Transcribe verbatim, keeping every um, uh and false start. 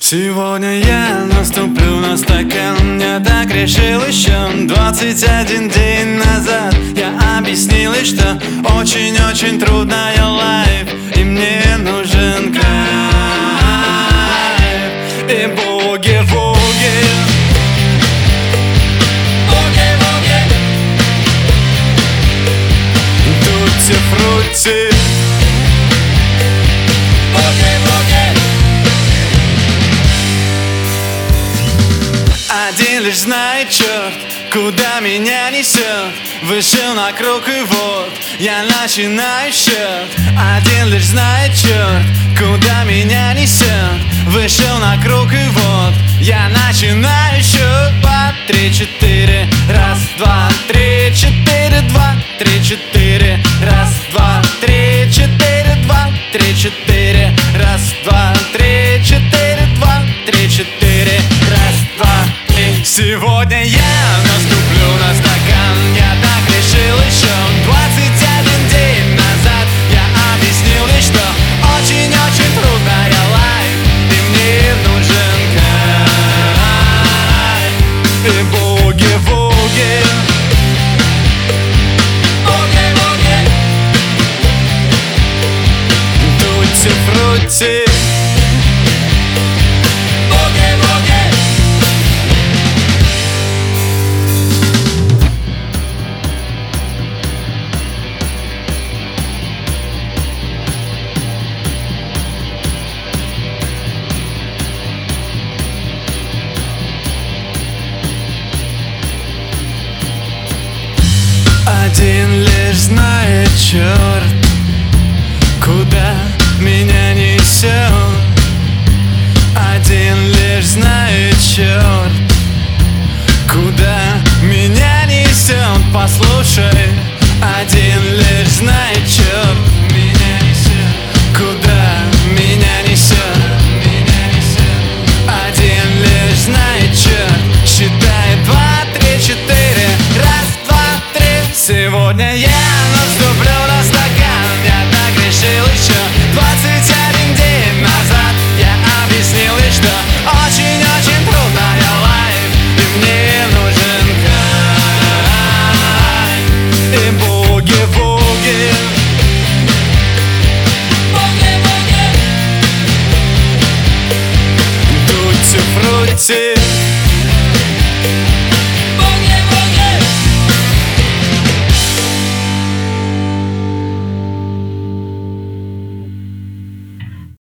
Сегодня я наступлю на стакан. Я так решил еще двадцать один день назад. Я объяснил ей, что очень-очень трудная лайф, и мне нужен кайф. И буги-вуги, буги-вуги, тутти-фрутти, один лишь знает черт, куда меня несет. Вышел на круг и вот я начинаю счет. Один лишь знает черт, куда меня несет. Вышел на круг и вот я начинаю счет. Два, три, четыре, раз, два, три, четыре, два, три, четыре, раз, два, три, четыре, два, три, четыре, раз, два, три, четыре, два, три, четыре, раз, два. Сегодня я наступлю на стакан. Я так решил еще двадцать один день назад. Я объяснил ей, что очень-очень трудная лайф, и мне нужен кайф. И буги-вуги, буги-вуги, тутти-фрутти, один лишь знает черт, куда меня несет. Один лишь знает черт, куда меня несет. Послушай, один лишь знает черт, меня несет, куда меня несет, меня несет. Один лишь знает черт, считает два, три, четыре, раз, два, три. Сегодня я наступлю на стакан. Я так решил еще двадцать один день назад. Я объяснил ей, что очень-очень трудная лайф, и мне нужен кайф. И буги-вуги, буги-вуги, тутти-фрутти.